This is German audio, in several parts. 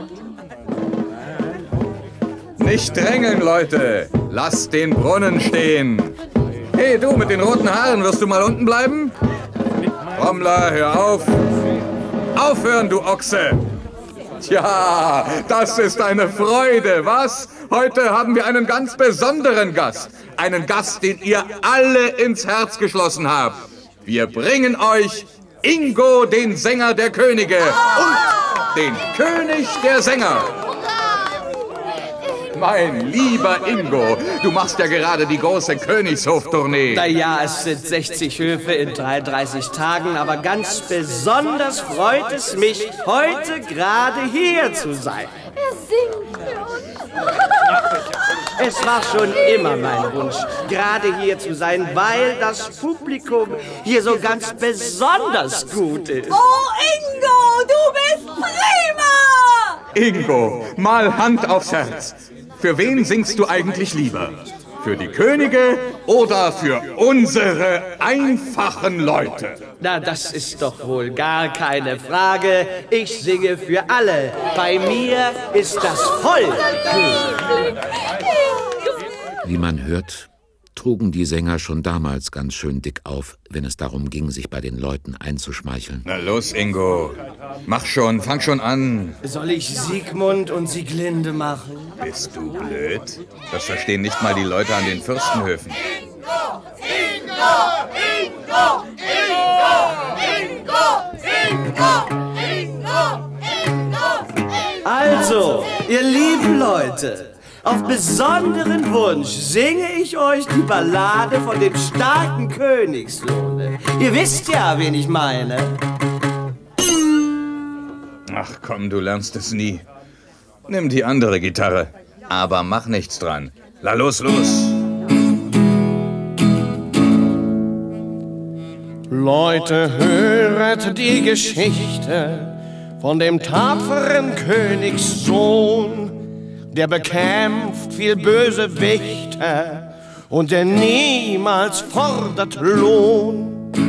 Nicht drängeln, Leute. Lasst den Brunnen stehen. Hey, du mit den roten Haaren, wirst du mal unten bleiben? Trommler, hör auf. Aufhören, du Ochse. Tja, das ist eine Freude, was? Heute haben wir einen ganz besonderen Gast. Einen Gast, den ihr alle ins Herz geschlossen habt. Wir bringen euch Ingo, den Sänger der Könige. Und den König der Sänger. Mein lieber Ingo, du machst ja gerade die große Königshoftournee. Naja, es sind 60 Höfe in 33 Tagen, aber ganz besonders freut es mich, heute gerade hier zu sein. Er singt für uns. Es war schon immer mein Wunsch, gerade hier zu sein, weil das Publikum hier so ganz besonders gut ist. Oh, Ingo, du bist prima! Ingo, mal Hand aufs Herz. Für wen singst du eigentlich lieber? Für die Könige oder für unsere einfachen Leute? Na, das ist doch wohl gar keine Frage. Ich singe für alle. Bei mir ist das Volk König. Wie man hört, trugen die Sänger schon damals ganz schön dick auf, wenn es darum ging, sich bei den Leuten einzuschmeicheln. Na los, Ingo. Mach schon, fang schon an. Soll ich Siegmund und Sieglinde machen? Bist du blöd? Das verstehen nicht mal die Leute an den Fürstenhöfen. Also, ihr lieben Leute, auf besonderen Wunsch singe ich euch die Ballade von dem starken Königssohne. Ihr wisst ja, wen ich meine. Ach komm, du lernst es nie. Nimm die andere Gitarre, aber mach nichts dran. La los, los. Leute, höret die Geschichte von dem tapferen Königssohn, der bekämpft viel Bösewichte und der niemals fordert Lohn.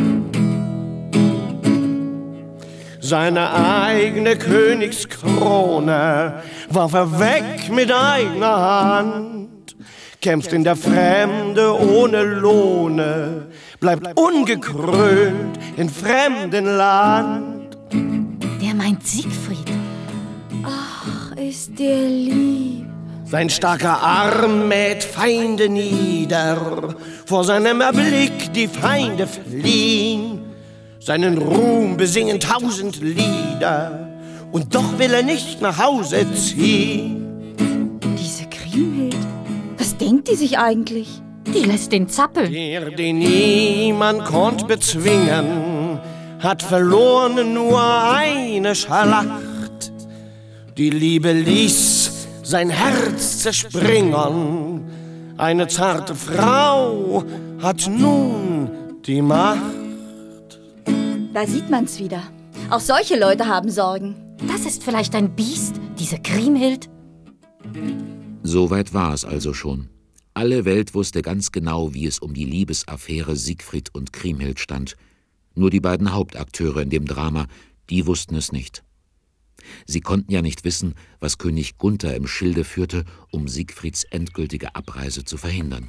Seine eigene Königskrone warf er weg mit eigener Hand, kämpft in der Fremde ohne Lohne, bleibt ungekrönt in fremden Land. Der meint Siegfried. Ach, ist der lieb. Sein starker Arm mäht Feinde nieder, vor seinem Erblick die Feinde fliehen. Seinen Ruhm besingen 1000 Lieder, und doch will er nicht nach Hause ziehen. Diese Kriemhild, was denkt die sich eigentlich? Die lässt den zappeln. Der, den niemand konnt bezwingen, hat verloren nur eine Schlacht. Die Liebe ließ sein Herz zerspringen. Eine zarte Frau hat nun die Macht. Da sieht man's wieder. Auch solche Leute haben Sorgen. Das ist vielleicht ein Biest, diese Kriemhild. Soweit war es also schon. Alle Welt wusste ganz genau, wie es um die Liebesaffäre Siegfried und Kriemhild stand. Nur die beiden Hauptakteure in dem Drama, die wussten es nicht. Sie konnten ja nicht wissen, was König Gunther im Schilde führte, um Siegfrieds endgültige Abreise zu verhindern.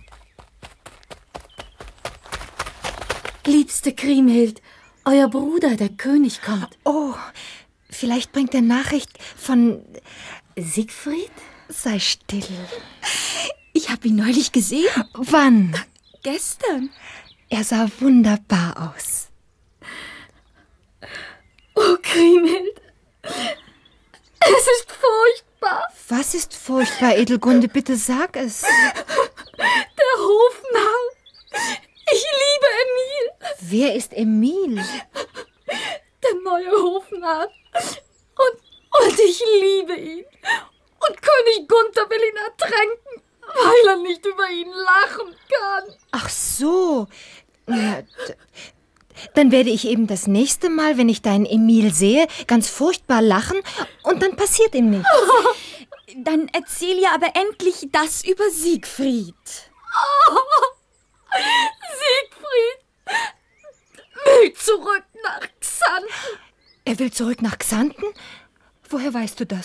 Liebste Kriemhild, euer Bruder, der König, kommt. Oh, vielleicht bringt er Nachricht von Siegfried? Sei still. Ich habe ihn neulich gesehen. Wann? Gestern. Er sah wunderbar aus. Oh, Kriemhild. Es ist furchtbar. Was ist furchtbar, Edelgunde? Bitte sag es. Der Hofnarr. Ich liebe Emil. Wer ist Emil? Der neue Hofnarr. Und ich liebe ihn. Und König Gunther will ihn ertränken, weil er nicht über ihn lachen kann. Ach so. Ja, dann werde ich eben das nächste Mal, wenn ich deinen Emil sehe, ganz furchtbar lachen und dann passiert ihm nichts. Dann erzähl ihr aber endlich das über Siegfried. Siegfried will zurück nach Xanten. Er will zurück nach Xanten? Woher weißt du das?